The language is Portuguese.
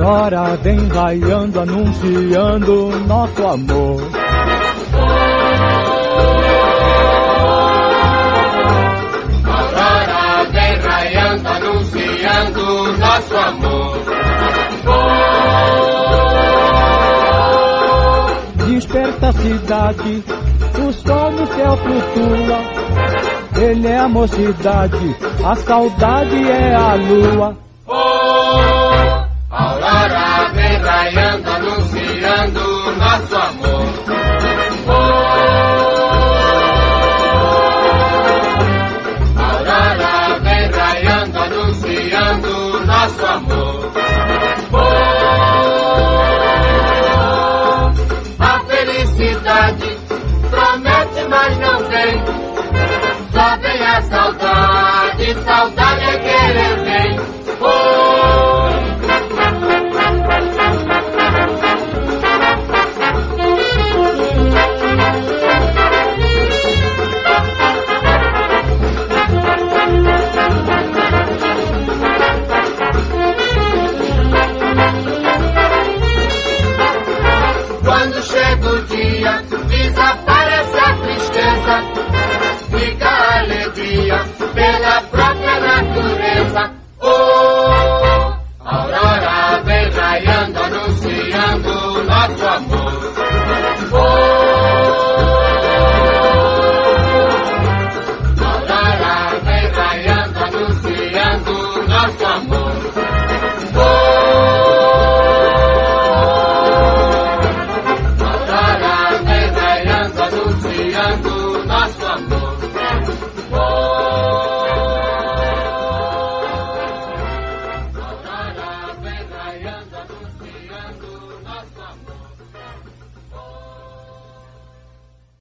aurora vem raiando, anunciando nosso amor. Aurora vem raiando, anunciando nosso amor. Desperta a cidade, o sol no céu flutua. Ele é a mocidade, a saudade é a lua. Aurora vem raiando, anunciando nosso amor. Aurora vem raiando, anunciando nosso amor. A felicidade promete, mas não vem. Só vem a saudade, saudade é querer bem. Quando chega o dia, desaparece a tristeza, fica a alegria pela própria natureza. Aurora vem raiando, anunciando nosso amor. Aurora vem raiando, anunciando nosso amor. Aurora vem raiando, anunciando nosso amor. Aurora vem raiando, anunciando nosso amor.